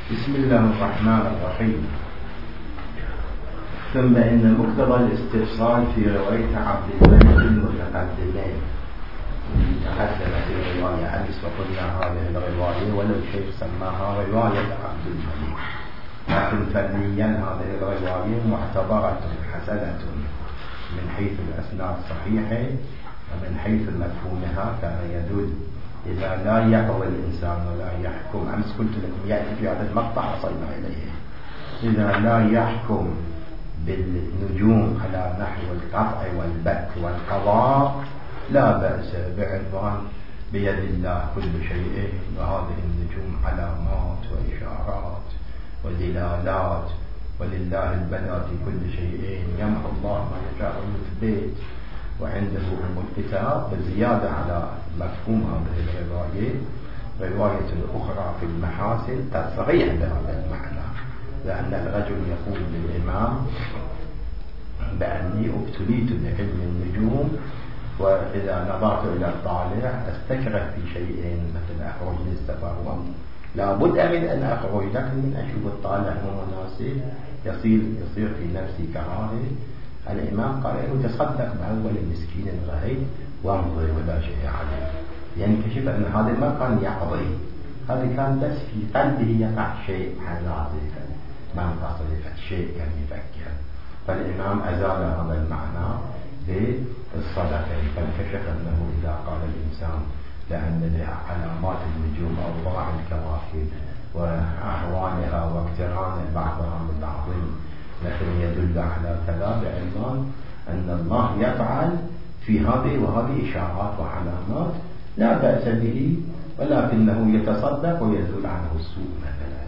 بسم الله الرحمن الرحيم. ثم إن مقتضى الاستفصال في رواية عبد الملك المتقدمين تقدمت الرواية أمس وقلنا هذه الرواية ولو شيء سماها رواية عبد الملك، لكن فنيا هذه الرواية معتبرة حسنة من حيث الأسناد صحيحة، ومن حيث مفهومها كان يدل إذا لا يقوى الإنسان ولا يحكم. أمس قلت لكم يأتي في هذا المقطع وصلنا إليه، إذا لا يحكم بالنجوم على نحو القطع والبت والقضاء لا بأس بعنوان بيد الله كل شيء، وهذه النجوم علامات وإشارات ودلالات، ولله البدء في كل شيء يمحو الله ما يشاء ويثبت، وعنده الكتاب. بزيادة على مفهوم هذه الرواية رواية أخرى في المحاسن تصريح بهذا المعنى، لأن الرجل يقول للإمام بأني ابتليت بعلم النجوم، وإذا نظرت إلى الطالع أستكره في شيء مثل أخرج للسفر لا بد من أن أخرج، لكن من أشوف الطالع مو مناسب يصير في نفسي كراهه. الإمام قال له تصدق بأول مسكين الغيب وامضي ولا شيء عليه، ينكشف أن هذا ما كان يقضي، هذا كان بس في قلبه يقع شيء حزازي ما انتصرف شيء يعني يفكر. فالإمام أزال هذا المعنى بالصدقة، فانكشف أنه إذا قال الإنسان لأن علامات النجوم أوضاع الكواكب وأهوالها واقتران بعضها من بعض لكن يدل على كذا بعنوان أن الله يفعل في هذه وهذه إشارات وعلامات لا بأس به، ولكنه يتصدق ويزول عنه السوء مثلا.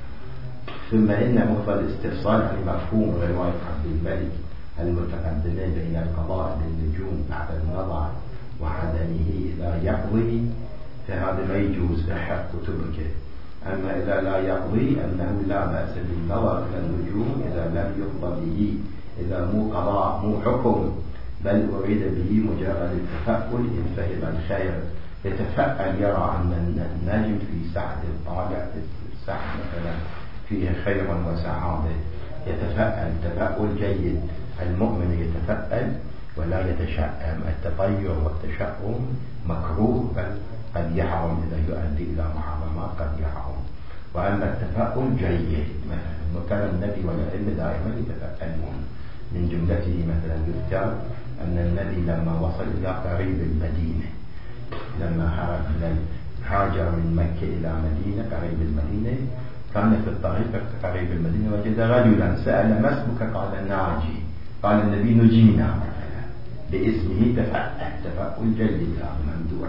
ثم إن مقتضى الاستفصال عن مفهوم رواية عبد الملك المتقدمين بين القضاء بالنجوم بعد النظر وعدمه إذا يقضي، فهذا ما يجوز أحد كتبك. أما إذا لا يقضي أنه لا بأس بالنظر إلى النجوم إذا لم يقضى به، إذا مو قضاء مو حكم بل أريد به مجرد التفأل إن فهم الخير، يتفأل يرى أن النجم في سعد الطالع في السعد مثلا فيه خير وسعادة، يتفأل تفأل جيد. المؤمن يتفأل ولا يتشأم، التطير والتشأم مكروه بل قد يحرم إذا يؤدي إلى محرمات قد يحرم. وأما التفاؤل جيد، مثلا كان النبي والعلم دائما يتفاءلون. من جملته مثلا يذكر أن النبي لما وصل إلى قريب المدينة، لما هاجر من مكة إلى مدينة قريب المدينة، كان في الطريق قريب المدينة وجد رجلا سأل ما اسمك؟ قال ناجي. قال النبي نجينا مثلا باسمه. تفاؤل جيد ممدوح.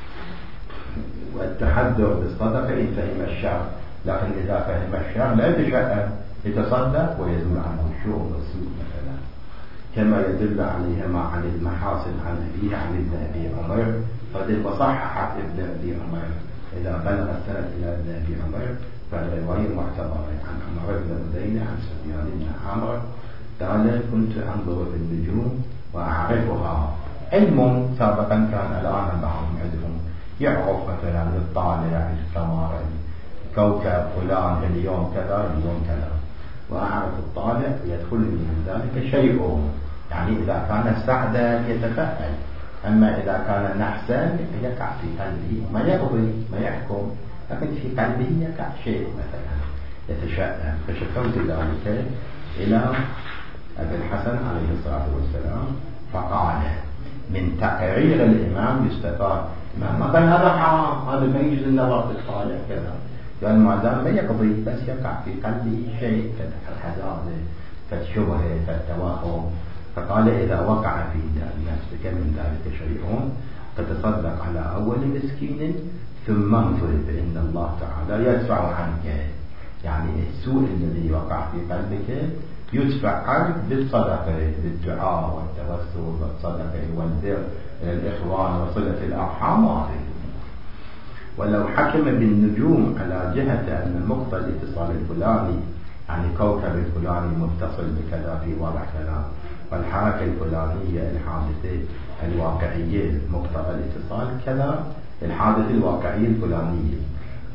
والتحذر بالصدقة إن فهم الشر، لكن إذا فهم الشر لا يتشأم، يتصدق ويزول عنه الشر والسوء مثلا، كما يدل عليها ما عن المحاسن عن أبيه عن ابن أبي عمر. قد وصحح ابن أبي عمر إذا بلغ السنة إلى ابن أبي عمر فالرواية معتبرة عن عمر بن أدين عن سفيان بن عمرو قال كنت أنظر في النجوم وأعرفها. علم سابقا كان الآن بعضهم عندهم يعرف مثلا الطالع القمر كوكب فلان اليوم كذا اليوم كذا، وأعرف الطالع يدخلني من ذلك شيء، يعني إذا كان سعدا يتفأل، أما إذا كان نحسا يقع في قلبه ما يقضي ما يحكم، لكن في قلبه يقع شيء مثلا يتشأم. فشكوت ذلك إلى أبي الحسن عليه الصلاة والسلام فقال من تقرير الإمام يستفاد ما كان هذا حرام، هذا ما يجوز النظر في الطالع كذا، لأن ما دام ما يقضي بس يقع في قلبه شيء كالحزازة كالشبهة كالتوهم. فقال إذا وقع في نفسك من ذلك شيء فتصدق على أول مسكين ثم انظر فإن الله تعالى يدفع عنك، يعني السوء الذي وقع في قلبك يدفع عنك بالصدقة بالدعاء والتوسل والصدقة والبر الإخوان وصلة الأرحام. ولو حكم بالنجوم على جهة أن المقتضى الاتصال الفلاني يعني كوكب الفلاني متصل بكذا في وضع كذا، والحركة الفلانية الحادثة الواقعية مقتضى الاتصال كذا الحادثة الواقعية الفلانية،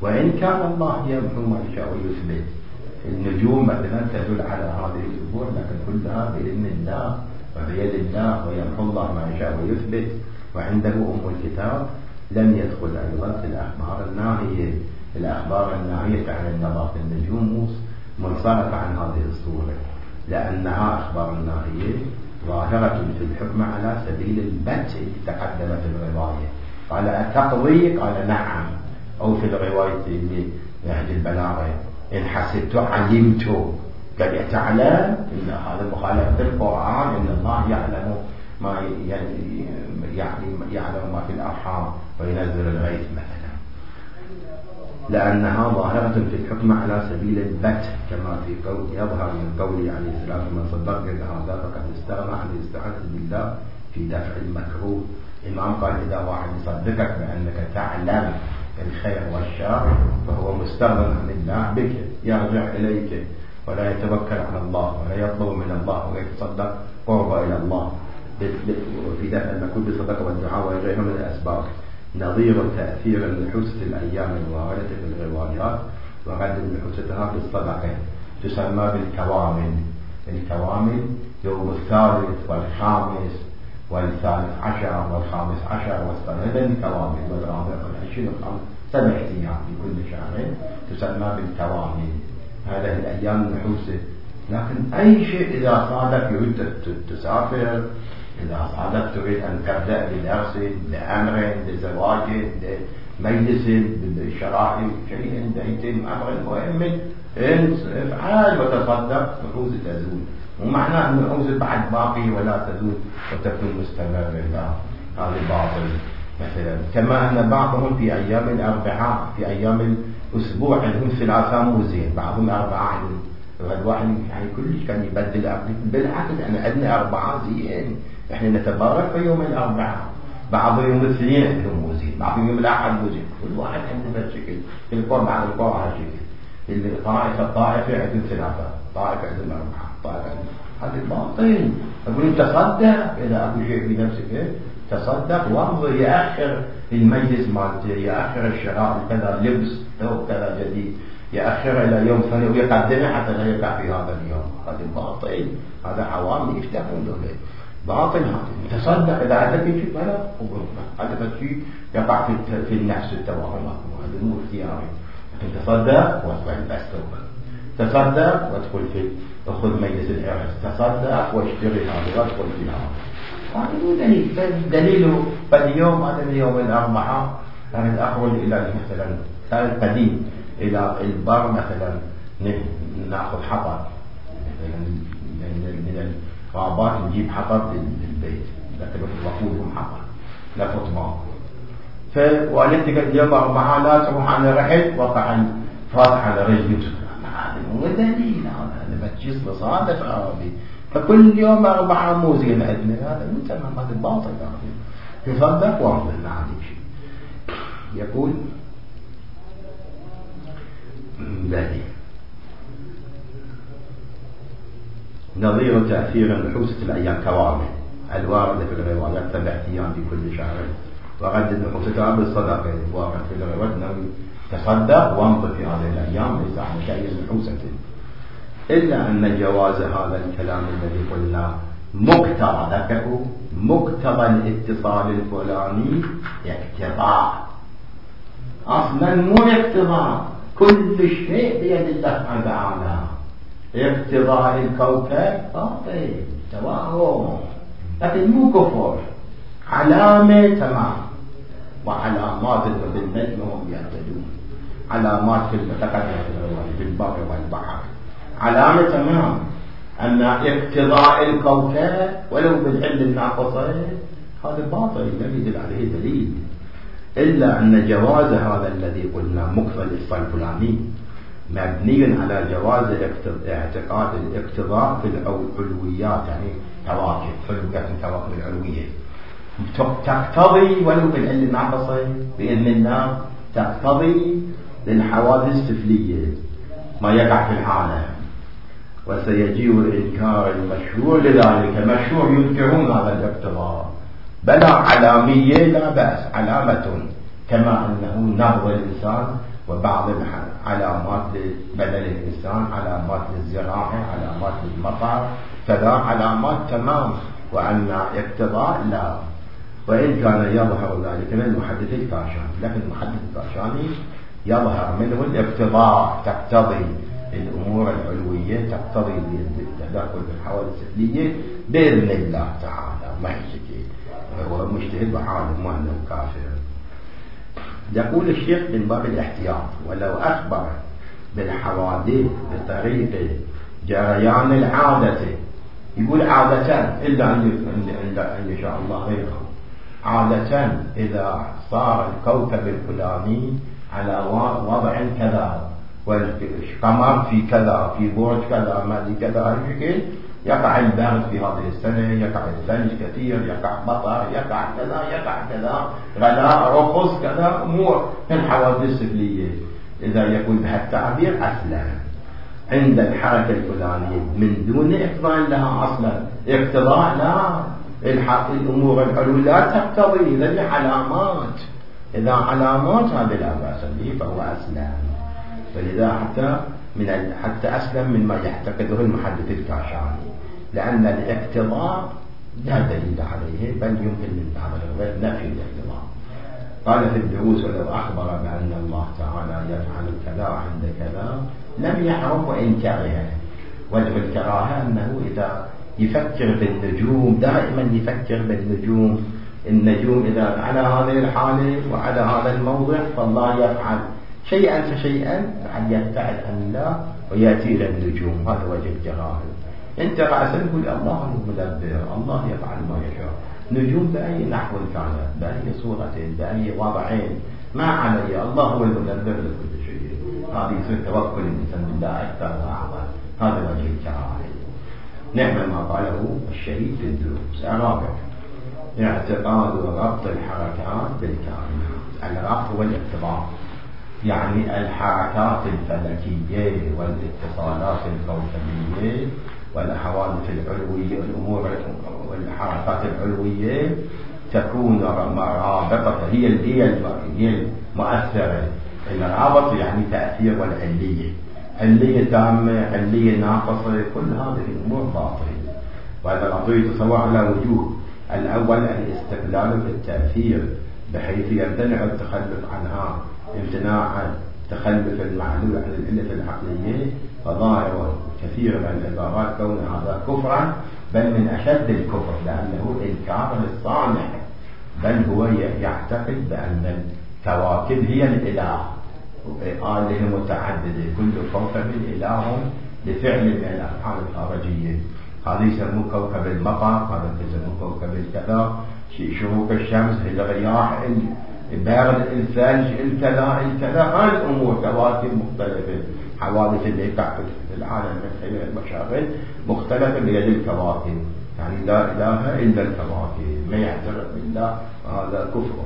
وإن كان الله يمحو ما يشاء ويثبت. النجوم مثلا تدل على هذه الأمور، لكن كلها بإذن الله وبيد الله، ويمحو الله ما يشاء ويثبت. وعنده أم الكتاب لم يدخل أيضا في الأخبار الناهية. الأخبار الناهية عن النظر في النجوم منصرفة عن هذه الصورة، لأنها أخبار ناهية ظاهرة في الحكم على سبيل البت تقدم في الرواية. قال أتقضي؟ قال نعم. أو في الرواية لنهج البلاغة إن حسبت علمت، قد تعلم إن هذا مخالفة القرآن، إن الله يعلم ما يعلم ما في الأرحام وينزل الغيث مثلا، لأنها ظاهرة في الحكم على سبيل البت، كما في قول يظهر من قوله عليه السلام من صدق هذا فقد استغنى عن الاستعانة بالله في دفع المكروه. الإمام قال إذا واحد يصدقك بأنك تعلم الخير والشر فهو مستغنى عن الله بك، يرجع إليك ولا يتوكل على الله ولا يطلب من الله ويتصدق قرب إلى الله في دفع المكروه بالصدقة والدعاء وغيرها من الأسباب. نظير تأثير النحوس الأيام الواردة في الروايات وغد نحوستها بالصدقة تسمى بالكوامل. الكوامل يوم الثالث والخامس والثالث عشر والخامس عشر والثالث كوامل والرابع والعشرين والخامس 7 أيام في كل شهر تسمى بالكوامل. هذه الأيام النحوسة. لكن أي شيء إذا صادف يريد تسافر، إذا صادف تريد أن تبدأ بدرس لأمر لزواج لمجلس لشرائع شيء ديت أمر مهم افعل وتصدق نحوس تزول، ومعناه أن النحوس بعد باقي ولا تزول وتكون مستمرة. لا، هذا باطل. مثلا كما أن بعضهم في أيام الأربعاء في أيام الأسبوع عندهم 3 موزين، بعضهم 4. الواحد يعني كل كان يبدل أكل بالعكس، يعني عندنا 4 زين، احنا نتبارك في يوم الأربعاء، بعض يوم الاثنين عندهم موزين، بعض يوم الأحد موزين، كل واحد عنده شكل. القرآن على القرآن على شكل. الطائفة عندهم 3، طائفة عندهم 4، طائفة عندهم. هذا باطل. أقول تصدق إذا أبو شيء بنفسك تصدق وانظر، يأخر المجلس مالته، يأخر الشراء كذا لبس ثوب كذا جديد، يأخر إلى يوم ثاني ويقدمه حتى لا يقع في هذا اليوم. هذا باطل. هذا عوام يفتحون دولة باطل. هذا تصدق إذا عندك شيء فلا هذا شيء يقع في النفس التوهم، هذا مو اختياري. لكن تصدق وادخل بس تصدق وادخل في أخذ مجلس العرس، تصدق واشتري هذا وادخل في هذا. هذا دليله فاليوم هذا اليوم الأربعاء أنا أخرج إلى مثلا القديم إلى البر مثلا نأخذ حطب مثلا من الغابات، نجيب حطب للبيت، لكن وقودهم حطب لا فطمان. فوالدتي قالت يوم 4 لا تروح على رحل وقع فاتح على رجلي. هذا مو دليل، هذا بتجيس مصادف عربي. فكل يوم 4 موزين عندنا، هذا من تمام هذا باطل. تصدق وانظر ما عندك شيء. يقول بلي نظير تأثير النحوس في الأيام كوامل الواردة في الروايات 7 أيام في كل شهر، وغد النحوس بالصدقة الواردة في الروايات أنه تصدق وانظر في هذه الأيام ليس عن شيء نحوسة. إلا أن جواز هذا الكلام الذي قلنا مقتضى الاتصال الفلاني اقتضاء، أصلا مو اقتضاء، كل شيء بيد الله تعالى. اقتضاء الكوكب باطل توهم، لكن مو كفر، علامة تمام. وعلامات بالنجم هم يهتدون، علامات في في البر والبحر علامة تمام. أما اقتضاء الكوكب ولو بالعلم الناقصة هذا باطل لم يدل عليه دليل. إلا أن جواز هذا الذي قلنا مقتضى الاتصال الفلاني مبني على جواز اعتقاد الاقتضاء في العلويات، يعني كواكب فلويات الكواكب العلوية تقتضي ولو بالعلم الناقصة بإذن الله، تقتضي للحوادث السفلية ما يقع في العالم. وسيجيء الإنكار المشروع لذلك، مشروع ينكرون هذا الاقتضاء بلا علامية لا بأس، علامة كما أنه نبض الإنسان وبعض العلامات لبدن الإنسان، علامات للزراعة، علامات للمطر، كذا علامات تمام. وأن اقتضاء لا، وإن كان يظهر ذلك من المحدث الكاشاني، لكن المحدث الكاشاني يظهر منه الاقتضاء، تقتضي الأمور العلوية، تقتضي التدخل في الحوادث السفلية بإذن الله تعالى، ما يشكي هو مجتهد وعالم وأنه كافر. يقول الشيخ من باب الاحتياط: ولو أخبر بالحوادث بطريق جريان العادة، يقول عادة إلا أن يشاء الله غيره، عادة إذا صار الكوكب الفلاني على وضع كذا، والقمر في كذا، في برج كذا، ما دي كذا، يقع البرد في هذه السنة، يقع الثلج كثير، يقع مطر، يقع كذا، يقع كذا، غلاء، رخص، كذا، أمور من الحوادث السفلية. إذا يكون بهالتعبير أصلا عند الحركة الفلانية من دون إقضاء لها أصلا، اقتضاء لا، الأمور العلوية لا تقتضي، إذا علامات، إذا علامات هذا لا بأس به فهو أسلم. فلذا حتى أسلم مما يعتقده المحدث الكاشاني، لأن الاقتضاء لا دليل عليه، بل يمكن من هذا الغير نفي الاقتضاء. قال في الدروس: ولو أخبر بأن الله تعالى يفعل كذا عند كذا لم يحرم وإن كره. وجه الكراهة أنه إذا يفكر بالنجوم، دائما يفكر بالنجوم، النجوم إذا على هذه الحالة وعلى هذا الموضع فالله يفعل شيئا فشيئا أن يبتعد عن الله ويأتي إلى النجوم. هذا وجه الكراهة. أنت رأسا تقول الله المدبر، الله يفعل ما يشاء. نجوم بأي نحو كانت، بأي صورة، بأي وضعين، ما علي، الله هو المدبر لكل شيء. هذه يصير توكل الإنسان بالله أكثر وأعظم. هذا وجه الكراهة. نعم ما قاله الشهيد في الدروس. الرابع: اعتقاد ربط الحركات بالكائنات. الربط هو الاقتضاء، يعني الحركات الفلكية والاتصالات الكوكبية والحوادث العلوية، الأمور والحركات العلوية تكون رابطة، هي المؤثرة. الرابط يعني تأثير، والعلية، علية تامة، علية ناقصة، كل هذه الأمور باطلة. وهذا الأمر يتصور على وجوه: الأول الاستقلال في التأثير بحيث يمتنع التخلف عنها امتناعا تخلف المعلول عن العلة العقلية. فظاهر كثير من العبارات كون هذا كفرا، بل من أشد الكفر، لأنه إنكار للصانع، بل هو يعتقد بأن الكواكب هي الإله، آله متعددة، كل كوكب إله لفعل من الأفعال الخارجية. هذا يسموه كوكب المطر، هذا يسموه كوكب الكذا، شروق الشمس، الرياح، البرد، الثلج، الكذا، هذه الأمور كواكب مختلفة. حوادث اللي تقع في العالم من خلال المشاغل مختلفة بيد الكواكب، يعني لا إله إلا الكواكب، ما يعترف بالله، هذا كفر.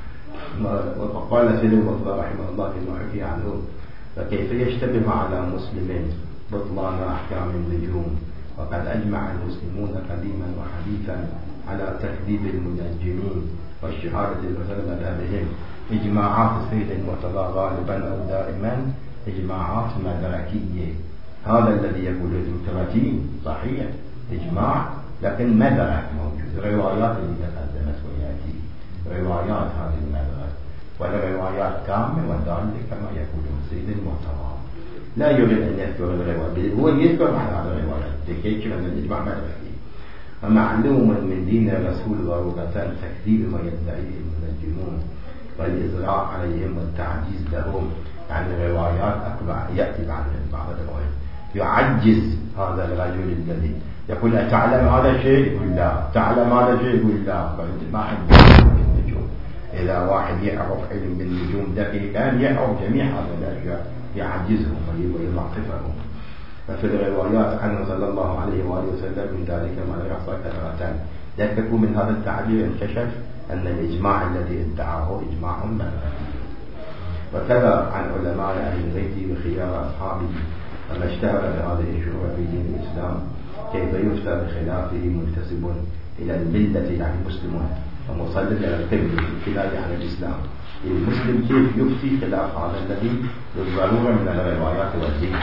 وقال سيد المطلع رحمه الله فيما حكي عنه: فكيف يشتبه على مسلم بطلان أحكام النجوم، وقد أجمع المسلمون قديما وحديثا على تكذيب المنجمين والشهادة بمثل مذهبهم. إجماعات السيد المرتضى غالبا أو دائما إجماعات مدركية. هذا الذي يقول الكراتين صحيح إجماع، لكن مدرك موجود، روايات اللي تقدمت ويأتي روايات هذه المدرك، والروايات كاملة ودالة كما يقول السيد المرتضى. لا يريد أن يذكر الروايات، هو يذكر على هذه الروايات لكي أن الإجماع مدركي. ومعلوم من دين الرسول ضرورة تكذيب ما يدعيه المنجمون والإزراء عليهم والتعجيز لهم. يعني الروايات أكبر يأتي بعد الروايات يعجز هذا الرجل الذي يقول: أتعلم هذا الشيء؟ يقول لا. تعلم هذا الشيء؟ يقول لا. فأنت ما عندك النجوم. إذا واحد يعرف علم بالنجوم دقيقا يعرف جميع هذه الأشياء، يعجزهم ويضعفهم. ففي الروايات عنه صلى الله عليه وآله وسلم من ذلك ما يحصل كثرة. يكفي من هذا التعبير انكشف أن الإجماع الذي ادعاه إجماع مدركي. وكذا عن علماء أهل البيت وخيار أصحابه، وما اشتهر بهذه الشروع في دين الإسلام كيف يفتى بخلافه منتسب إلى الملة يعني مسلمون، ومصلي إلى القبلة الكناية عن الإسلام. المسلم كيف يفتي خلاف هذا الذي بالضرورة من الروايات والدين.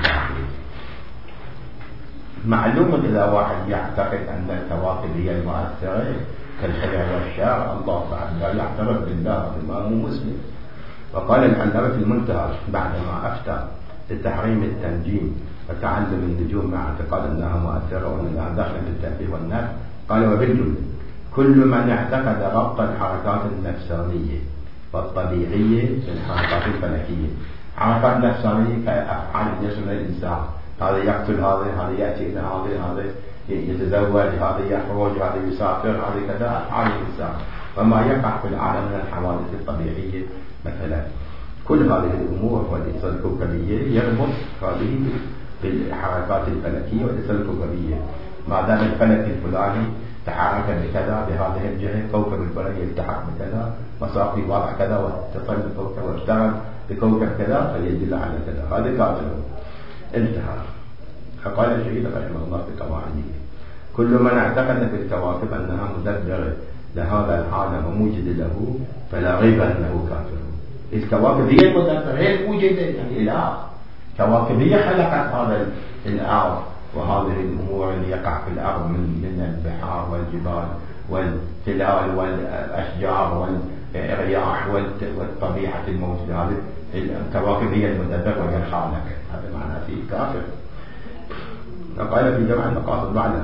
معلوم إذا واحد يعتقد أن الكواكب هي المؤثرة كالخير والشر، الله تعالى يعترف بالله إمام مسلم. وقال العلامة في المنتهى بعدما أفتى بتحريم التنجيم وتعلم النجوم مع اعتقاد أنها مؤثرة وأنها داخل في التأثير والنفع، قال وبالجملة كل من اعتقد ربط الحركات النفسانية والطبيعية بالحركات الفلكية. حركات نفسانية كأفعال جسم الإنسان، هذا يقتل هذا يأتي إلى هذا يتزوج، هذا يخرج، هذا يسافر، هذا كذا أفعال الإنسان، وما يقع في العالم من الحوادث الطبيعية مثلا. كل هذه الأمور والإتصال الكوكبية يربط هذه بالحركات الفلكية والإتصال الكوكبية. ما دام الفلك الفلاني تحرك بكذا بهذه الجهة، كوكب الفلاني يلتحق بكذا، مسار في وضع كذا، واتصل بكوكب واشتغل بكوكب كذا فيدل على كذا، هذا كافر. انتهى. فقال الشهيد رحمه الله في قواعده: كل من اعتقد في الكواكب أنها مدبرة لهذا العالم وموجد له فلا ريب أنه كافر. الكواكب هي المدبرة، هي الموجدة، يعني الآخر كواكب هي خلقت هذا الأرض وهذه الأمور اللي يقع في الأرض من البحار والجبال والتلال والأشجار والرياح والطبيعة الموجودة. هذه الكواكب هي المدبر وهي الخالق، هذا معناه فيه كافر. وقال في جمع المقاصد بعد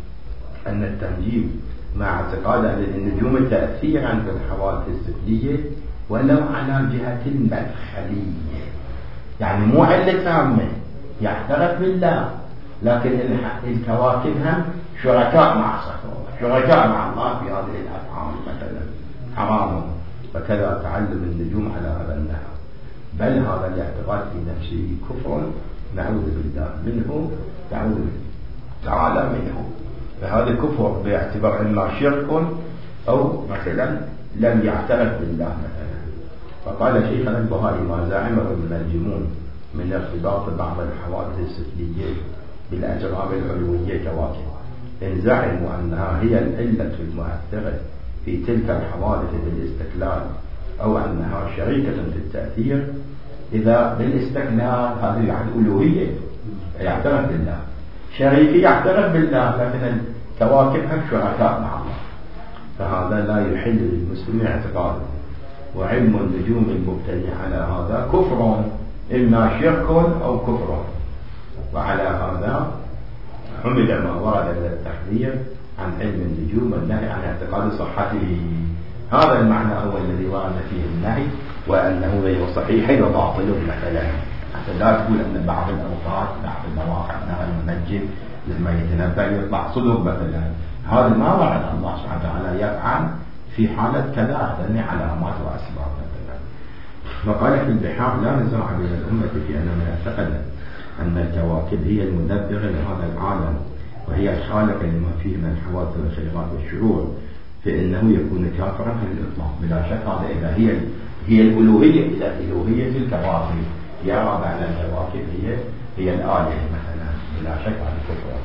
أن التنجيم مع اعتقاد أن للنجوم تأثيرا في الحوادث السفلية ولو على جهة المدخلية، يعني مو علة تامة، يعترف بالله، لكن الكواكب هم شركاء مع صفوة، شركاء مع الله في هذه الأفعال مثلا حرام، وكذا تعلم النجوم على هذا النحو. بل هذا الاعتقاد في نفسه كفر نعوذ بالله منه، تعوذ تعالى منه. فهذا كفر باعتبار إما شرك أو مثلا لم يعترف بالله مثلا. فقال شيخنا البخاري: ما زعمه من الجنون من ارتباط بعض الحوادث السفلية بالأجرام العلوية كواكب، إن زعموا أنها هي العلة المؤثرة في تلك الحوادث بالاستقلال، أو أنها شريكة في التأثير. إذا بالاستقلال هذه يعني ألوهية، يعترف بالله، شريك يعترف بالله، لكن الكواكب هم شركاء مع الله، فهذا لا يحل للمسلم اعتقاده. وعلم النجوم المبتني على هذا كفر، إما شرك أو كفر. وعلى هذا حمل ما ورد من التحذير عن علم النجوم والنهي عن اعتقاد صحته. هذا المعنى هو الذي ورد فيه النهي، وأنه غير صحيح وباطل مثلا، حتى لا تقول أن بعض الأوقات بعض المواقع أنها المنجم لما يتنبأ يطلع صدق مثلا، هذا ما ورد. الله سبحانه وتعالى يفعل في حالة كذا، هذا علامات وأسباب مثلا. وقال في البحار: لا نزاع بين الأمة في أن من اعتقد أن الكواكب هي المدبرة لهذا العالم وهي الخالق لما فيه من الحوادث والخيرات والشرور، فإنه يكون كافرا في الإطلاق بلا شك. هذا إذا هي الألوهية، إذا الألوهية في الكواكب يرى بأن الكواكب هي الآلهة مثلا، بلا شك عن الكفر.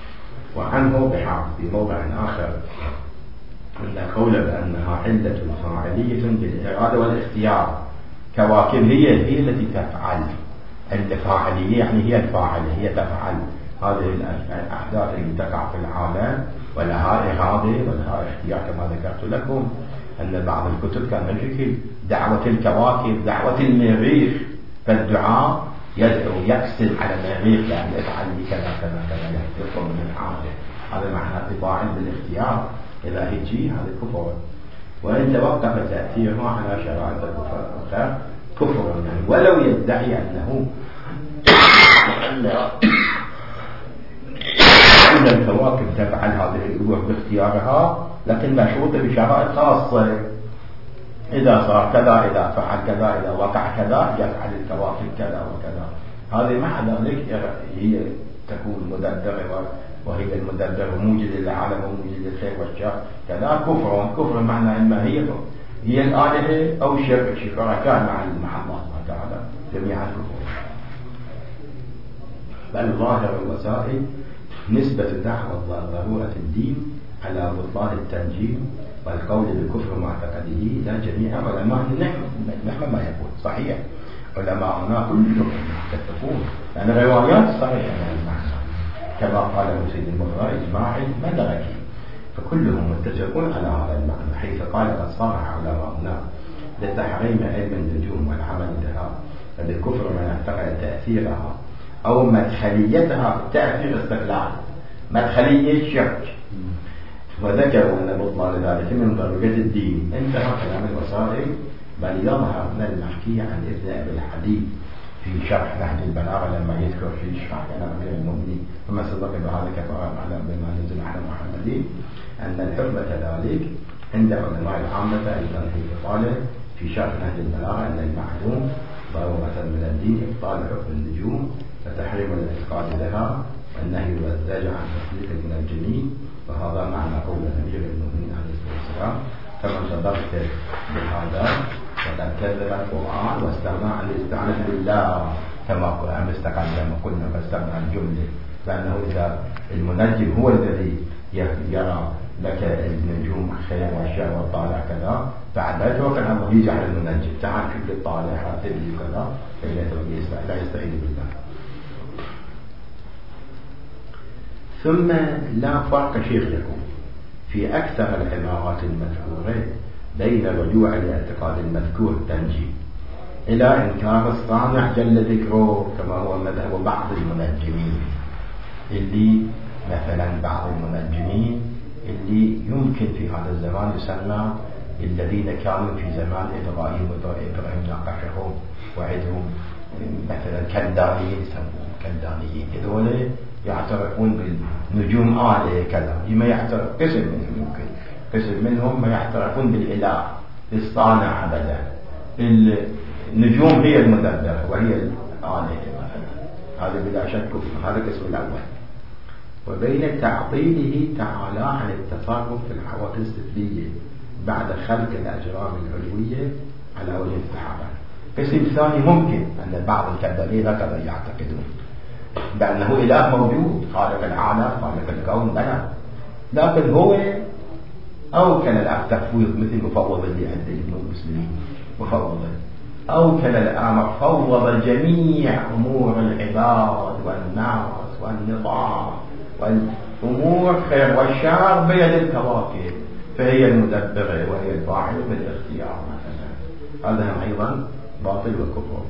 وعنه بحار في موضع آخر أن قول بأنها علة فاعلية بالإرادة والاختيار. كواكب هي التي تفعل، الفاعلية يعني هي الفاعلة، هي تفعل هذه الأحداث التي تقع في العالم، ولها إرادة ولها اختيار. كما ذكرت لكم أن بعض الكتب كان يشكل دعوة الكواكب دعوة المريخ، فالدعاء يدعو يقسم على المريخ يعني افعل لي كذا كذا كذا، يحتفظ من العادة. هذا معنى تفاعل بالاختيار. إذا هيجي هذا كفر، وإن توقف تأثيره على شرائط الكفر كفر، يعني ولو يدعي أنه أن الكواكب تفعل هذه الأمور باختيارها، لكن مشروطة بشرائط خاصة. إذا صار كذا، إذا فعل كذا، إذا وقع كذا، يفعل الكواكب كذا وكذا. هذه مع ذلك هي تكون مدبرة، وهي المدبر وموجد للعالم وموجد للخير والشر، كذا كفر معنى إما هي الآلهة أو شركاء مع الله سبحانه وتعالى، جميعا كفر. بل ظاهر الوسائل نسبة دعوة ضرورة الدين على بطلان التنجيم والقول بالكفر معتقده لا جميع علماء نحن ما يقول صحيح علماءنا كلهم يتفقون لأن الروايات صحيحة عن المعنى كما قاله سيد المغراء إجماعي مدركي فكلهم متفقون على هذا المعنى حيث قال قد صرح علماؤنا لتحريم علم النجوم والعمل بها فبالكفر من اعتقد تأثيرها أو مدخليتها تأثير استقلال مدخلية الشرك وذكروا أن بطلان ذلك من ضرورة الدين انتهى كلام الوسائل بل يظهر من المحكي عن ابن أبي الحديد في شرح نهج البلاغة لما يذكر في شرح كلام أمير المؤمنين ثم صدق بهذا كفارا على بما نزل على محمد أن الحكم كذلك عند علماء العامة أيضا في قاله في شرح نهج البلاغة أن المعلوم ضرورة من الدين إبطال حكم النجوم وتحريم الاعتقاد لها والنهي والزجر عن تصديق المنجمين وهذا معنى قول أمير المؤمنين عليه الصلاة والسلام كما صدقت بهذا وقد كذب القرآن واستغنى عن الاستعانة بالله كما استقدم قلنا فاستغنى عن الجملة لأنه إذا المنجم هو الذي يرى لك النجوم خير والشر والطالع كذا بعد ذلك وكان الله يجعل المنجم تعال شوف الطالع راتب لي كذا لا يستعين بالله. ثم لا فرق شيخ لكم في أكثر العبارات المذكورة بين الرجوع لاعتقاد المذكور تنجي إلى إنكار الصانع جل ذكره كما هو مذهب بعض المنجمين اللي مثلا بعض المنجمين اللي يمكن في هذا الزمان يسمى الذين كانوا في زمان إبراهيم ناقشهم وعدهم مثلا كلدانيين يسمون كلدانيين هذول يعترفون بالنجوم آلهة كذا ما يعترف قسم منهم يمكن قسم منهم ما يعترفون بالإله الصانع أبدا النجوم هي المدبرة وهي الآلهة مثلا هذا بلا شك هذا القسم الأول. وبين تعطيله تعالى عن التصرف في الحوادث السفلية بعد خلق الأجرام العلوية على وجه التحرر. قسم ثاني ممكن أن بعض الكذابين هكذا يعتقدون بأنه إله موجود خالق العالم خالق الكون بلى لكن هو أوكل التفويض مثل مفوض اللي عند المسلمين مفوض أوكل الأمر فوض جميع أمور العباد والناس والنظام والأمور خير والشر بيد الكواكب فهي المدبرة وهي الفاعلة بالاختيار مثلا هذا هم أيضا باطل وكفر.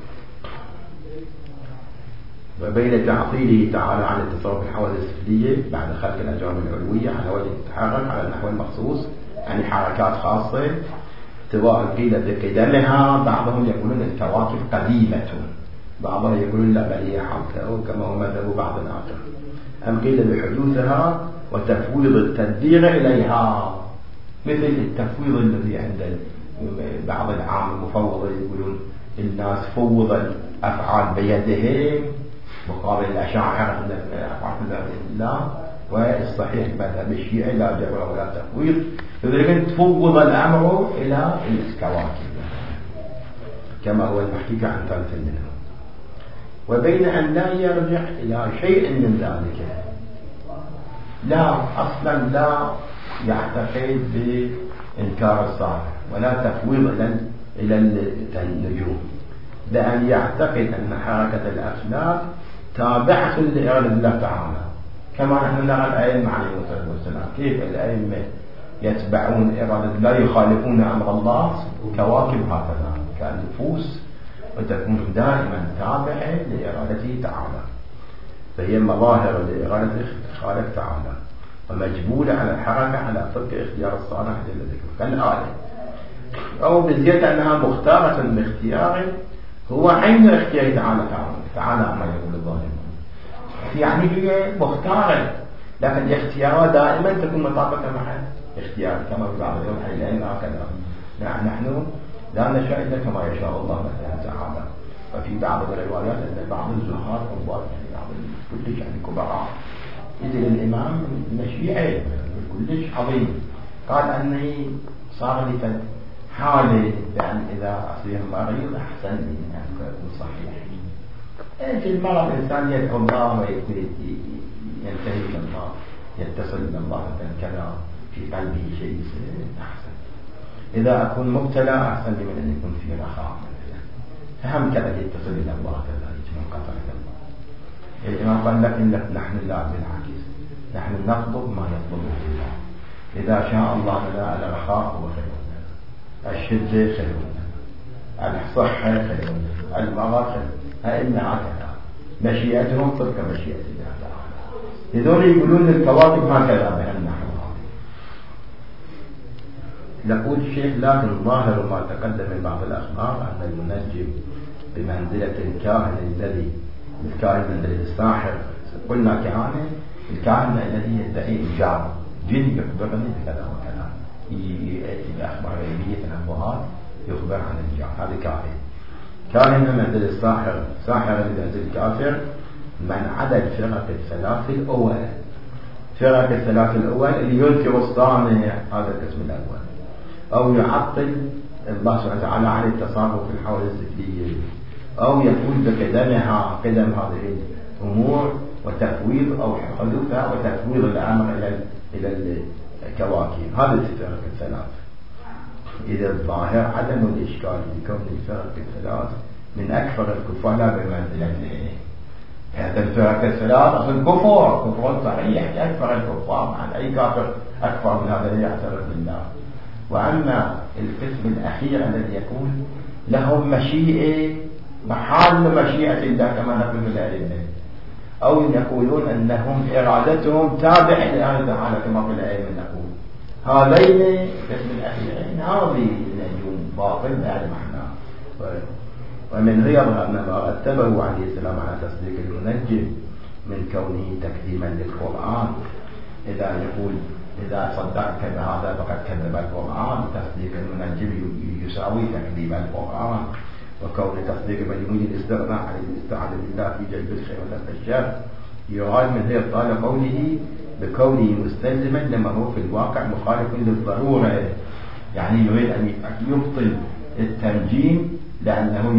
وبين تعطيله تعالى عن التصرف في الحوادث السفلية بعد خلق الأجرام العلوية على وجه التحرك على النحو المخصوص يعني حركات خاصة سواء قيل بقدمها بعضهم يقولون الكواكب قديمة بعضهم يقولون لا بل هي حادثة كما هو مذهب بعض الآخر أم قيل بحدوثها وتفويض التدبير إليها مثل التفويض الذي عند بعض العام المفوضة يقولون الناس فوض الأفعال بيدهم مقابل الأشاعرة من أفعال الله والصحيح مذهب الشيعي لا جبر ولا تفويض لذلك تفوض الأمر إلى الكواكب كما هو المحكي عن ثالث منهم. وبين أن لا يرجع إلى شيء من ذلك لا أصلا لا يعتقد بإنكار الصالح ولا تفويض إلى النجوم بأن يعتقد أن حركة الأفلاك تابعة لإرادة الله تعالى كما نحن نرى الأئمة عليهم الصلاة والسلام كيف الأئمة يتبعون إرادة لا يخالفون أمر الله كواكب هكذا كالنفوس وتكون دائما تابعة لإرادته تعالى فهي مظاهر لإرادة الخالق تعالى ومجبولة على الحركة على طبق اختيار الصالح جل ذكره كالآلة أو بزيادة أنها مختارة باختيار هو عين اختيار تعالى ما يقول الظالمون يعني هي مختارة لكن اختيارها دائما تكون مطابقة مع اختيار كما في بعض اليوم الآن هكذا نحن لا نشاء إلا كما يشاء الله مثلا تعالى. وفي بعض الروايات أن بعض الزهاد والله كلش يعني كبراء إذن الإمام مشيعي كلش عظيم قال أني صار لي حالة يعني إذا أصير مريض أحسن من أن أكون صحيح في المرض الإنسان يدعو الله وينتهي إلى الله يتصل إلى الله كذا في قلبه شيء أحسن. إذا أكون مبتلى أحسن لي من أن يكون في رخاء مثلا. فهم كذا يتصل إلى الله كذلك من قطعة الله. الإمام قال لك نحن لا، بالعكس نحن نطلب ما يطلبه الله. إذا شاء الله لنا الرخاء هو خير لنا، الشدة خير لنا، الصحة خير لنا، المرض خير لنا، إنها هكذا مشيئتهم تلك مشيئة الله تعالى. هذول يقولون الكواكب هكذا بأن نحن. يقول الشيخ لكن ظاهر ما تقدم من بعض الأخبار أن المنجم بمنزلة الكاهن الكاهن منزلة الساحر. قلنا الكاهن الذي يدعي الجار جن يخبرني بكذا وكذا، يأتي بأخبار غيبية الأنبهات يخبر عن الجار، هذا كاهن منزل الساحر. ساحر منزل الكافر من عدا الفرق الثلاث الأول. فرق الثلاث الأول اللي ينكر الصانع، هذا القسم الأول، أو يعطل الله سبحانه وتعالى عن التصرف في الحوادث السفلية، أو يقول بقدمها قدم هذه الأمور وتفويض أو حدوثها وتفويض الأمر إلى الكواكب. هذه الفرق الثلاث. إذا الظاهر عدم الإشكال في كون الفرق الثلاث من أكثر الكفار لا بمنزلة هذا الفرق الثلاث أصل كفر صحيح أكثر الكفار، عن أي كافر أكثر من هذا يعترف بالله. وأما القسم الأخير الذي يقول لهم مشيئة محال مشيئة الله كما نقول الأئمة، أو يقولون أنهم إرادتهم تابعة لله تعالى كما في الأئمة نقول. هذين القسم الأخيرين هذه النجوم باطل يعني معناه. ومن غيرها ما رتبه عليه السلام على تصديق المنجم من كونه تكذيبا للقرآن. إذا يقول إذا صدقت بهذا فقد كذب القرآن، تصديق المنجم يساوي تكذيب القرآن. وكون تصديق مجموع الاستغناء عن الاستعاذة بالله في جلب الخير ودفع الشر يراد من هي طال قوله بكونه مستلزما لما هو في الواقع مخالف للضرورة، يعني يريد أن يبطل التنجيم لأنه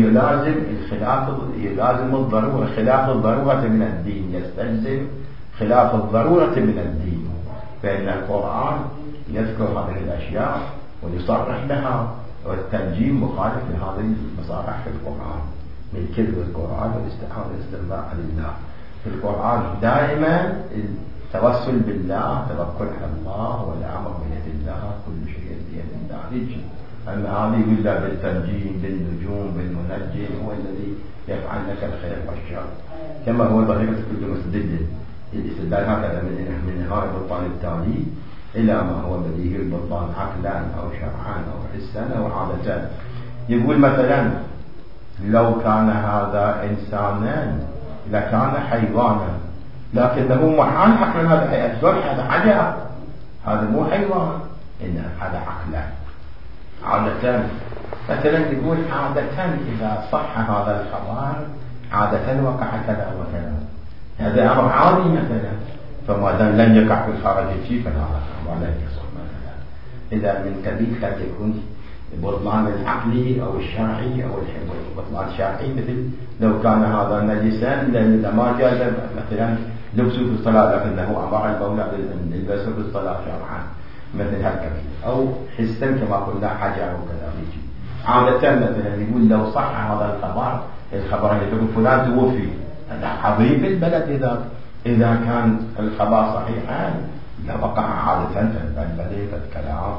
يلازم الضرورة خلاف الضرورة من الدين، يستلزم خلاف الضرورة من الدين. فإن القرآن يذكر هذه الأشياء ويصرح لها، والتنجيم مخالف لهذه المصارح في القرآن من كذب القرآن والاستعانة والاستغناء عن الله. في القرآن دائما التوسل بالله، توكل على الله والأمر بيد الله، كل شيء بيد الله. أما هذه يقول لا بالتنجيم بالنجوم بالمنجم هو الذي يفعل لك الخير والشر، كما هو طريقة كل مستدل. الاستدلال هكذا من نهاية البطلان التالي إلى ما هو بديهي البطلان عقلا أو شرعا أو حسا أو عادة. يقول مثلا لو كان هذا إنسانا لكان حيوانا، لكنه محال عقلا. هذا حاجة، هذا مو حيوان، إن هذا عقلا عادة. مثلا يقول عادة إذا صح هذا الخبر عادة وقع كذا وكذا، هذا أمر عادي مثلا. فما دام لم يقع في الخارج شيء فلا لا يصح مثلا. إذا من قبيل قد يكون بطلان العقلي أو الشرعي أو بطلان الشرعي، مثل لو كان هذا نجسا لما جاز مثلا لبسه في الصلاة لكنه أمر البول للبسه في الصلاة شرعا مثل هالكبير، أو حسا كما قلنا حجر وكذا. عادة مثلا يقول لو صح هذا الخبر اللي يقول فلان توفي، هذا عظيم في البلد. إذا كان الخبر صحيحا لوقع عادة البلد الكلام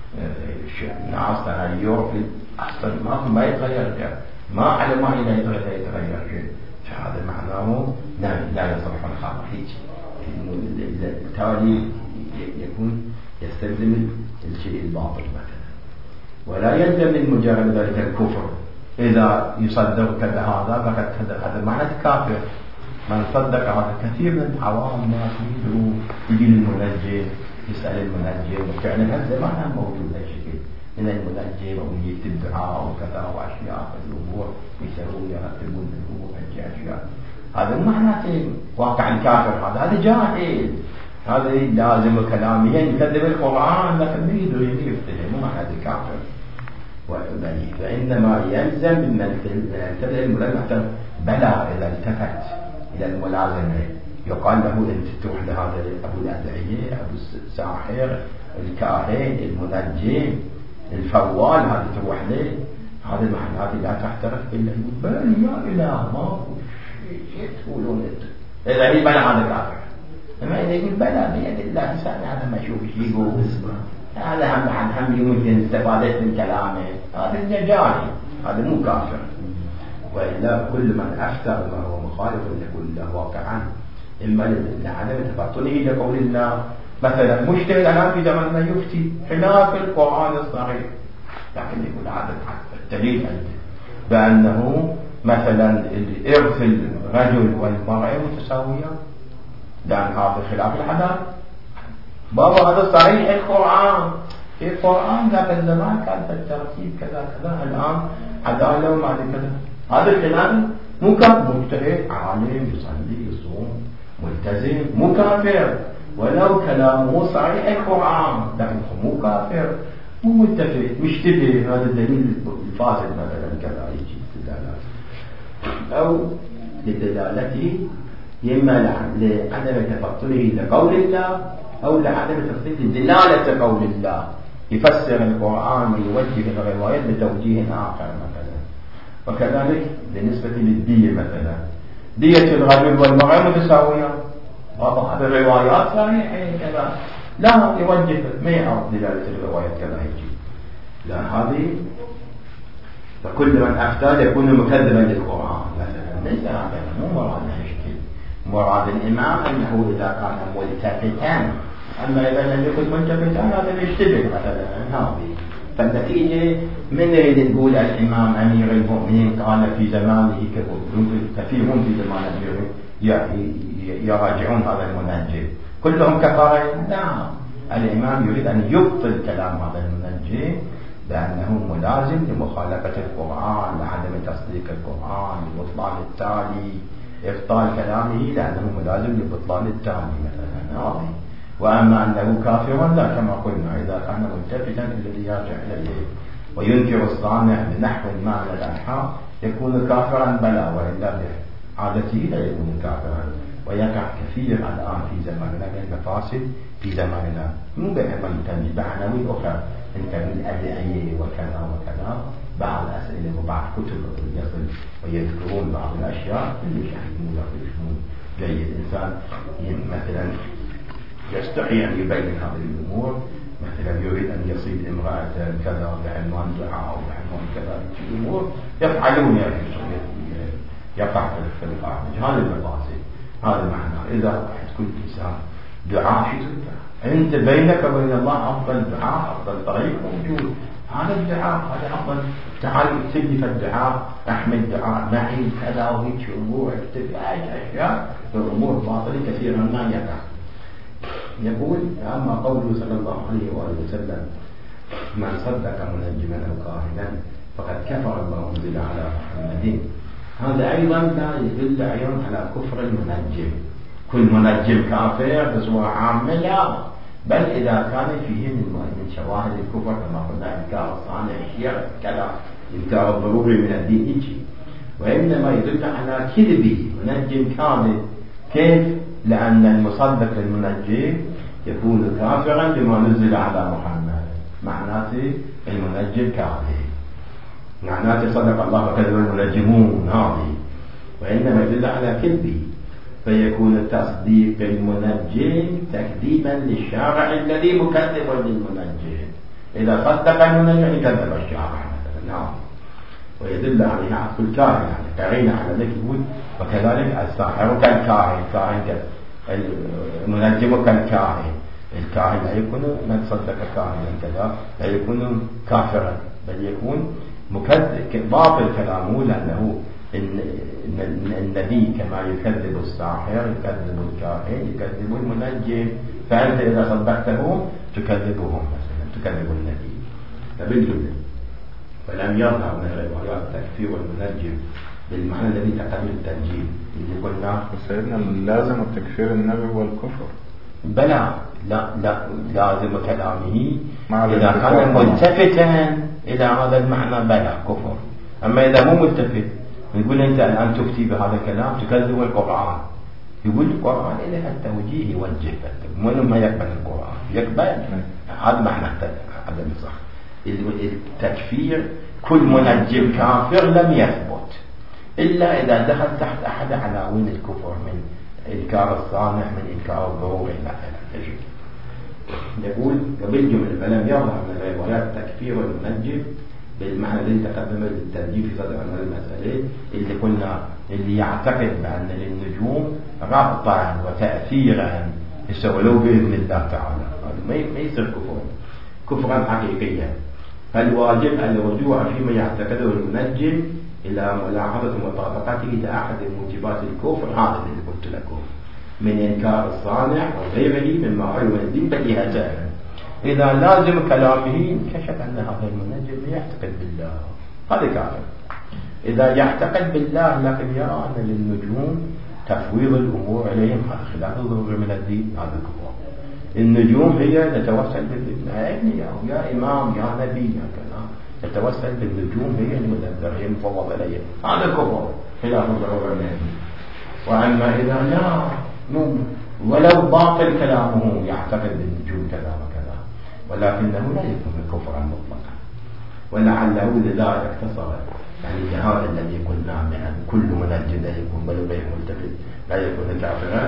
ناس تغير في أحسن ما يتغير شيء، ما على ما إذا يتغير شيء، فهذا معناه لا يصح الخبر هيك. التالي يكون يستلزم الشيء الباطل مثلا، ولا يلزم من مجرد ذلك الكفر. إذا يصدق كذا هذا فقد كذا، هذا معنى كافر. من صدق هذا كثير من العوام الناس يجي للمنجم يسأل المنجم، وفعلا هذا معنى موجود لا شيء من المنجم ويكتب دعاء وكذا وأشياء في الأمور يسوون يرتبون الأمور أشياء. هذا معنى واقع الكافر، هذا جاهل، هذا لازم كلاميا يكذب القرآن لكن يدري يفتهم، مو معنى الكافر. فإنما يلزم من تبدأ الملازمة بلا إذا التفت إلى الملازمة يقال له أنت تروح لهذا أبو الأدعية أبو الساحر الكاهن، المنجم، الفوال، هذه تروح له. هذه المحلات لا تحترق إلا بل يا إله ما شيء تقولون إذا هي بلا هذا كافر. أما إذا يقول بلا بيد الله إنسان هذا ما يشوف شيء يقول هذا هم يمكن استفادت من كلامه، هذا النجاري، هذا مو كافر. وإلا كل من أفتى ما هو مخالف لقول الله واقعا، إما لعدم تفطنه لقول الله. مثلا مجتهد الآن في زماننا يفتي خلاف القرآن الصحيح، لكن يقول هذا الدليل عنده بأنه مثلا إرث الرجل والمرأة متساوية، لأن هذا خلاف الحلال. بابا هذا صحيح القرآن، القرآن ذاك الزمان كان بالترتيب كذا كذا، الآن عدالة وما كذا. هذا الكلام مو كافر، مجتهد عالم يصلي يصوم ملتزم مو كافر، ولو كلامه صحيح القرآن لكن مو كافر، مو متفق مشتبه. هذا الدليل الفاسد مثلا كذا يجي دلالات أو لدلالته إما لعدم تفصله لقول الله أو لعدم تفصيل دلالة قول الله، يفسر القرآن ويوجه الروايات بتوجيه آخر مثلا. وكذلك بالنسبة للدية مثلا، دية الرجل والمرأة متساوية، هذه الروايات صحيحة كذا، لا يوجه ما يعرف دلالة الروايات كذا يجي، لا هذه. فكل من أفتى يكون مكذبا للقرآن مثلا، ليس هذا مو مراد هالشكل. مراد الإمام أنه إذا كان ملتفتا، أما إذا لم يكن ملتفتا هذا يشتبه مثلا. هذه فالنتيجة من يريد نقول الإمام أمير المؤمنين قال في زمانه كثيرون في زمان أمير يراجعون هذا المنجم كلهم كفار؟ لا، الإمام يريد أن يبطل كلام هذا المنجم لأنه ملازم لمخالفة القرآن، لعدم تصديق القرآن، لبطلان التالي، إبطال كلامه لأنه ملازم لبطلان التالي مثلا. هذه. وأما أنه كافر لا، كما قلنا إذا كان ملتفتا الذي يرجع إليه وينكر الصانع بنحو ما من الألحاق يكون كافرا بلا، وإلا بعادته لا يكون كافرا. ويقع كثير الآن في زماننا من المفاسد في زماننا، مو بعناوين أخرى، إن كان الأدعية وكذا وكذا، بعض الأسئلة وبعض كتب يصل ويذكرون بعض الأشياء اللي يحكمون ويفهمون جيد. إنسان مثلا يستحي أن يبين هذه الأمور، مثلا يريد أن يصيد امرأة كذا بعنوان دعاء أو بعنوان كذا، الأمور يفعلون يقع في الخارج. هذا المفاسد، هذا معناه. إذا كل إنسان دعاء في أنت بينك وبين الله أفضل دعاء، أفضل طريق موجود، هذا الدعاء، هذا أفضل. تعال اكتب لي في الدعاء، أحمل دعاء معي كذا وهيك أمور، اكتب أشياء الأمور باطلة كثيرا ما يقع. يقول أما قوله صلى الله عليه وآله وسلم من صدق منجما أو كاهنا فقد كفر الله أنزل على محمد، هذا أيضا لا يدل أيضا على كفر المنجم. كل منجم كافر بصورة عامة لا، بل إذا كان فيه من شواهد الكفر كما قلنا إنكار الصانع الشيعة كذا، إنكار الضروري من الدين يجي، وإنما يدل على كذبه منجم كاذب. كيف؟ لأن المصدق المنجم يكون كافرا بما نزل على محمد، معناته المنجم كاذب، معناته صدق الله وكذب المنجمون. هذه وإنما يدل على كذبه، فيكون تصديق المنجم تكذيبا للشارع الذي مكذب للمنجم. إذا صدق المنجم كذب الشارع مثلا. نعم. ويدل عليه عطف الكاهن، يعني قرينة على ذلك. يقول وكذلك الساحر كالكاهن، المنجم كالكاهن. الكاهن لا يكون من صدق كاهنا كذا لا يكون كافرا، بل يكون مكذب باطل كلامه، لأنه النبي كما يكذب الساحر يكذب الكاهن يكذب المنجم، فأنت إذا صدقته تكذبهم مثلا، تكذب النبي. فبالجملة فلم يظهر من الروايات تكفير المنجم بالمعنى الذي تقدم التنجيم اللي قلنا. سيدنا لازم التكفير النبي والكفر؟ بلى، لا لازم كلامه إذا كان ملتفتا إلى هذا المعنى بلى كفر. أما إذا مو ملتفت، نقول أنت الآن تفتي بهذا الكلام تكذب القرآن، يقول القرآن إليه التوجيه يوجه من ما يقبل القرآن يقبل هذا معنى عدم الصح. التكفير كل منجم كافر لم يثبت إلا إذا دخل تحت أحد عناوين الكفر من إنكار الصانع من إنكار الضروري إلى آخره. يقول قبل جملة فلم يظهر من الروايات تكفير المنجم بالمعنى اللي تقدم بالترجيح في صدر عن المسألة اللي قلنا اللي يعتقد بأن للنجوم ربطا وتأثيرا يسولوا بإذن الله تعالى هذا ما يصير كفرا حقيقيا. فالواجب الرجوع فيما يعتقده المنجم إلى ملاحظة مطابقته إلى أحد موجبات الكفر هذا اللي قلت لكم من إنكار الصانع وغيره مما علم الدين بديهة. إذا لازم كلامه كشف أن هذا المنجم يعتقد بالله هذا كافر. إذا يعتقد بالله لكن يرى أن للنجوم تفويض الأمور عليهم هذا خلاف الظهور من الدين هذا كفر. النجوم هي نتوسل يا إمام يا نبي يا كذا نتوسل بالنجوم هي المدبر هي المفوض إليه هذا كفر خلاف الظهور من الدين. وأما إذا لا ولو باطل كلامه يعتقد بالنجوم كذا وكذا ولكنه لا يكون كفرا مطلقا. ولعله لذلك اقتصر يعني هذا الذي قلنا بأن كل منجم لا يكون بل غير ملتفت لا يكون كافرا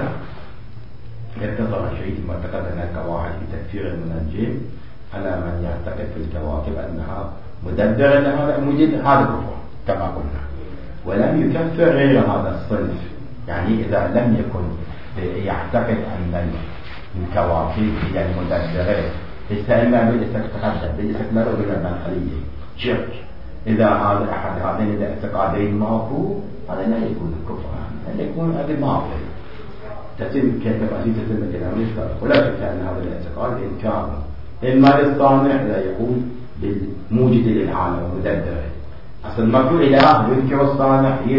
اقتصر شيء ما تقدم القواعد في تكفير المنجم على من يعتقد في الكواكب أنها مدبرة لهذا الموجود هذا كفر كما قلنا. ولم يكفر غير هذا الصنف يعني إذا لم يكن يعتقد أن الكواكب هي المدبرة استعمال بالاستقدام بالاستقلال بالمنخلية شرك. إذا هذا أحد هذين الاعتقادين ماكو هذا لا يكون كفرا لا يكون هذا ماضي تتم كتفاصيل تتم كلام ولا شك أن هذا الاعتقاد إن كان إما للصانع لا يكون بالموجد للعالم مدبر أصل ماكو إله ينكر الصانع هي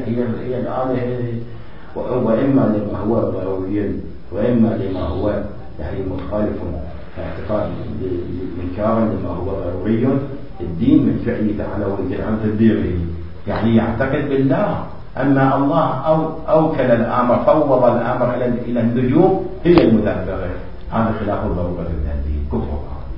الآلهة وإما لما هو ضروري وإما لما هو يعني مخالف اعتقاد إنكارا لما هو ضروري الدين من فعله تعالى ويجعل عن تدبيره يعني يعتقد بالله. أما الله أوكل الأمر فوض الأمر إلى النجوم هي المدبرة هذا خلاف الضرورة من الدين كفر.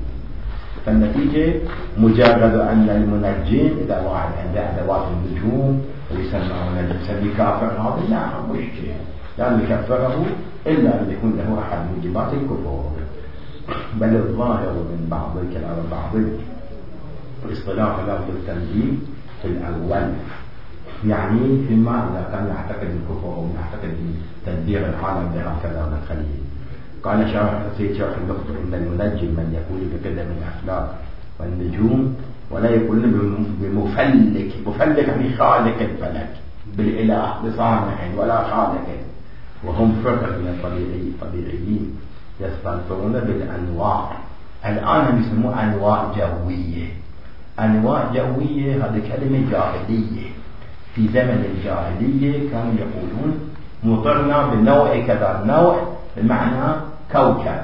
فالنتيجة مجرد أن المنجم إذا واحد عنده أدوات النجوم ويسمى منجم يسمي كافر هذا لا مشكل لا يكفره إلا أن يكون له أحد موجبات الكفر. بل الظاهر من بعض الكلام بعض الاصطلاح لفظ التنجيم في الأول يعني فيما إذا كان يعتقد الكفر ويعتقد تدبير العالم بهكذا ونخليه. قال سيد شرح النقطة إن المنجم من يقول بقدم الأفلاك والنجوم ولا يقول بمفلك يعني خالق الفلك بالإله بصانع ولا خالق وهم فرق من الطبيعيين يستنطرون بالأنواع. الآن يسموه أنواع جوية. أنواع جوية هذه كلمة جاهلية. في زمن الجاهلية كانوا يقولون مطرنا بنوع كذا نوع بمعنى كوكب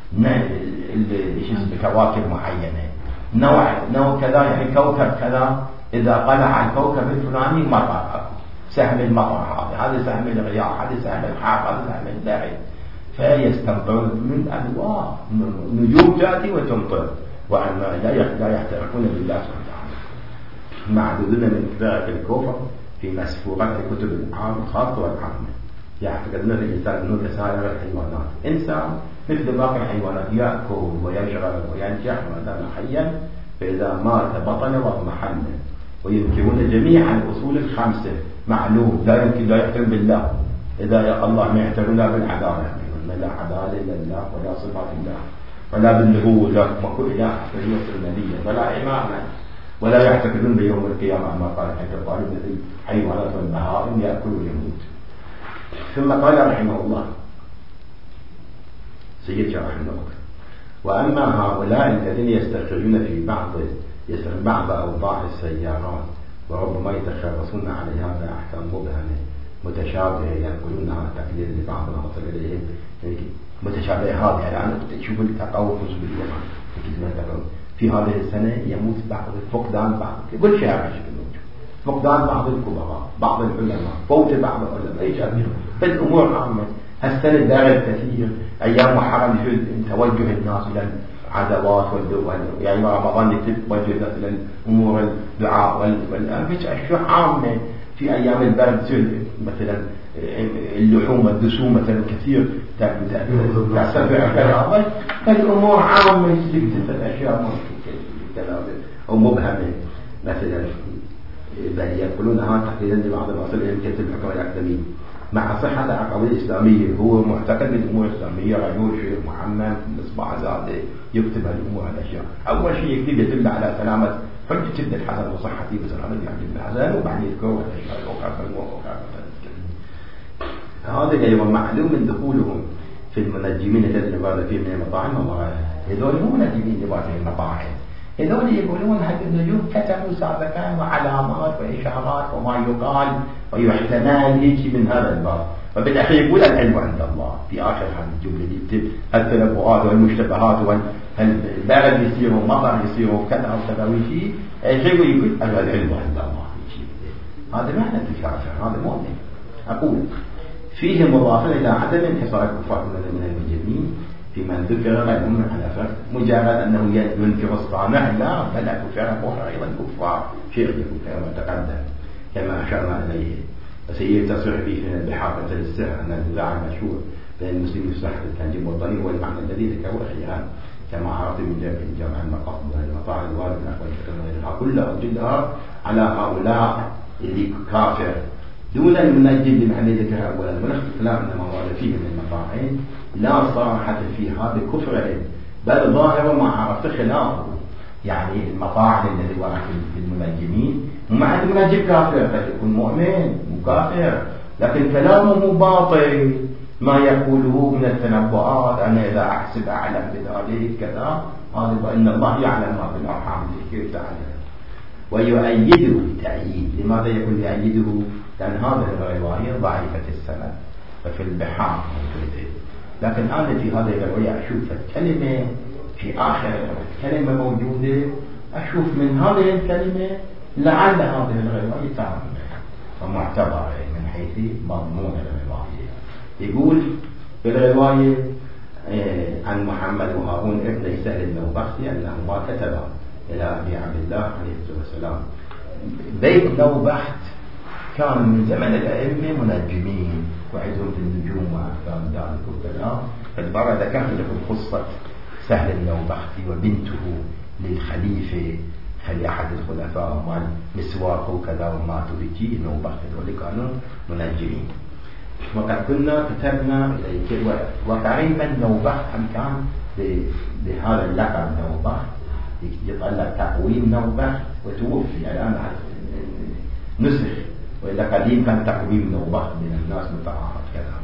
بكواكب معينة نوع كذا يعني كوكب كذا إذا قلع الكوكب الفلاني مطر سهم المطر هذا سهم الرياح هذا سهم الحاق هذا سهم الداعي فيستمطرون من أنواع نجوم تأتي وتمطر وأن لا يحترقون بالله سبحانه وتعالى. معدودون من كذلك الكفر في مسفورات كتب العام الخاصة والعامة يعتقدون الإنسان أنه كسائر الحيوانات إنسان مثل باقي الحيوانات يأكل ويشرب وينجح ما دام حيا فإذا مات بطل واضمحل وينكرون جميع الأصول الخمسة معلوم لا يمكن لا يحترم بالله إذا الله ما يحترمنا بالعدالة لا عدالة إلا الله ولا صفات الله ولا بالنبوة لا مكو إله فليصل نبيا ولا إماما ولا يعتقدون بيوم القيامة ما قال حتى طالب مثل حيوانات والبهائم يأكل ويموت. ثم قال رحمه الله سيد شرح النقطة وأما هؤلاء الذين يستخرجون في بعض أوضاع السيارات وربما يتخرصون عليها بأحكام مبهمة متشابهة ينقلونها تقليد لبعض ما وصل إليهم متشابهات يعني أنا تشوف التقوم في هذه السنة يموت بعض فقدان بعض كل شيء على شكل موجود فقدان بعض الكبراء، بعض العلماء، فوت بعض العلماء، ايش فالامور عامه. هالسنه دارت كثير ايام محرم توجه الناس الى العزوات يعني رمضان يتوجه الناس الى الامور الدعاء والان هيك اشياء عامه. في ايام البرد مثلا اللحوم والدسوم مثلا كثير ترتفع، فالامور عامه يصير اشياء او مبهمه مثلا بل يقولونها تحديدا لبعض المصريين كتب الحكم الاكاديمي مع صحة العقيدة الإسلامية. هو معتقد بالأمور الإسلامية، غيور شيخ محمد مصباح زاده يكتب هالأمور هالأشياء. أول شيء يكتب يدل على سلامة حجة جد الحسن وصحته بسلامة يعني ابن حسن، وبعدين يذكر الأشياء الأخرى. هذا أيضا معلوم من دخولهم في المنجمين الذين يبادر فيه من المطاعم وغيرها. هذول مو منجمين يبادر في المطاعم، هذول يقولون هذه النجوم كتبوا سابقا وعلامات وإشارات وما يقال ويحتمل هيك من هذا الباب. وبالأخير يقول العلم عند الله في آخر هذه الجملة اللي يكتب التنبؤات والمشتبهات والبرد يصير ومطر يصير وكذا وكذا وشيء يقول العلم عند الله. هذا معنى الكافر، هذا مؤمن. أقول فيه مضافة إلى عدم انحصار الكفار من المجرمين في من ذكر غيرهم على فرق مجرد أنه ينكر الصانع، لا بل كفار أخرى أيضا كفار شيخ كما تقدم كما أشرنا إليه. وسيتصرح به من البحار مثل السحر أن النزاع المشهور بين المسلمين والسحر التنجيم والضريب والمعنى الذي ذكره أخيرا كما عرفت من جمع المقاصد والمطاعم الوارد من أقوال غيرها كلها على هؤلاء اللي كافر دون المنجم بمعنى ذكر أولا والاختلاف إنما ورد فيه من المطاعم لا صراحة فيها بكفر، بل ظاهر ما عرفت خلافه. يعني المطاعم الذي ورد في المنجمين مع المنجم كافر قد يكون مؤمن مكافر، لكن كلامه باطل. ما يقوله من التنبؤات أنا إذا أحسب أعلم بذلك كذا، هذا وإن الله يعلم ما في الأرحام كيف تعلم. ويؤيده تأييد. لماذا يقول يؤيده؟ لأن هذه الرواية ضعيفة السند ففي البحار موجودة. لكن أنا في هذه الرواية أشوف الكلمة في آخر كلمة موجودة، أشوف من هذه الكلمة لعل هذه الرواية تامة ومعتبرة من حيث مضمون الرواية. يقول في الرواية عن محمد وهارون ابن سهل النوبختي أنهما كتبا إلى أبي عبد الله عليه الصلاة والسلام. بيت نوبخت كان من زمن الأئمة منجمين وعندهم في النجوم وأحكام ذلك وكذا. فالبرة ذكر لكم قصة سهل النوبختي وبنته للخليفة أحد الخلفاء مال مسواق وكذا وماتوا بجي نوبخت، واللي كانوا منجمين. وقد كنا كتبنا إليك وتقريبا نوبخت هم كان بهذا اللقب نوبخت يطلع تقويم نوبخت وتوفي الآن نسخ، وإلا قديم كان تقويم نوبخت من الناس متعارف كذا.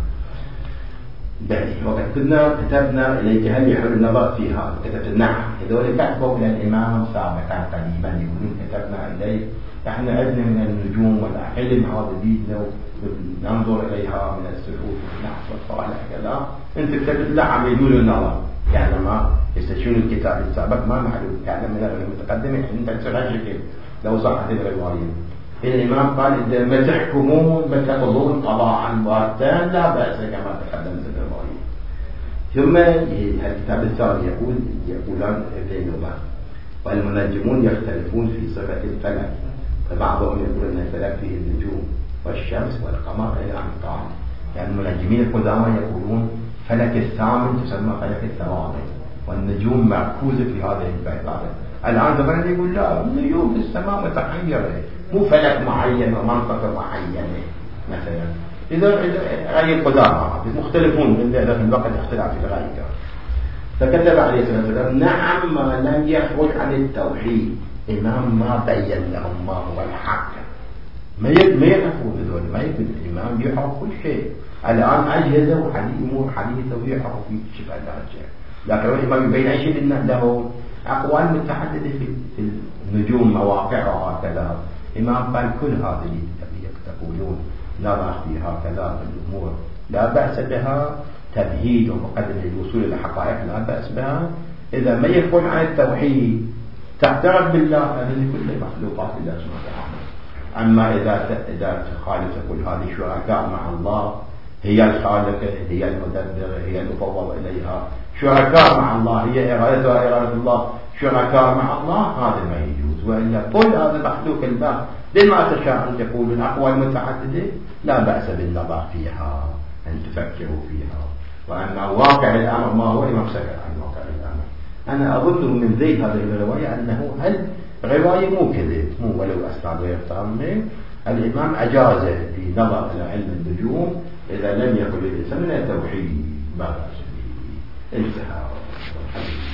وقد كنا كتبنا إليك هل يحل النظر فيها؟ كتبت نعم. هذول كتبوا إلى الإمام سابقا قديما يقولون كتبنا إليه نحن عندنا من النجوم والعلم هذا بيدنا وننظر إليها من السحور والنحس والصالح كذا. أنت كتبت لا عم يقولوا النظر يعني ما يستشون الكتاب السابق ما معلوم يعني من المتقدم أنت ترجح لو صحت الرواية. الإمام قال إذا ما تحكمون بتقضون قضاء باتا لا بأس كما تقدم في الرواية. ثم الكتاب الثاني يقولان بينهما والمنجمون يختلفون في صفة الفلك، فبعضهم يقول أن الفلك فيه النجوم والشمس والقمر إلى أن قال. يعني المنجمين القدامى يقولون فلك الثامن تسمى فلك الثوامن والنجوم مركوزة في هذه البيت. الآن زمان يقول لا النجوم في السماء متحيرة مو فلك معين ومنطقة معينة مثلا. إذا غير القدامى مختلفون من ذلك الوقت اختلاف الغاية. فكتب عليه الصلاة والسلام نعم ما لم يخرج عن التوحيد. إمام ما بين لهم ما هو الحق، ما يعرفوا بذول، ما يقول الإمام يعرف كل شيء. الآن أجهزة وأمور حديثة ويعرف يكشف هذا الشيء، لكن الإمام يبين أي شيء له أقوال متحددة في النجوم مواقعها كذا. إمام قال كل هذه تقولون نرى فيها كذا الأمور لا بأس بها، تمهيد ومقدمة للوصول إلى حقائق لا بأس بها. إذا ما يكون عن التوحيد تعترف بالله هذه كل مخلوقات الله سبحانه وتعالى. أما إذا تخالف تقول هذه شركاء مع الله، هي الخالقة، هي المدبرة، هي المفوض إليها، شركاء مع الله، هي إرادتها إرادة الله، شركاء مع الله، هذا ما يجوز. وإلا كل هذا مخلوق الله بما تشاء أن تقول الأقوال متعددة، لا بأس بالنظر فيها، أن تفكروا فيها، وأن واقع الأمر ما هو مفسك عن واقع الأمر. أنا أظن من ذي هذه الرواية أنه هل رواية مو كذب، مو ولو أسناد غير تامة، الإمام أجاز في نظر إلى علم النجوم إذا لم يكن الإنسان من التوحيد، ما بأس به. انتهى.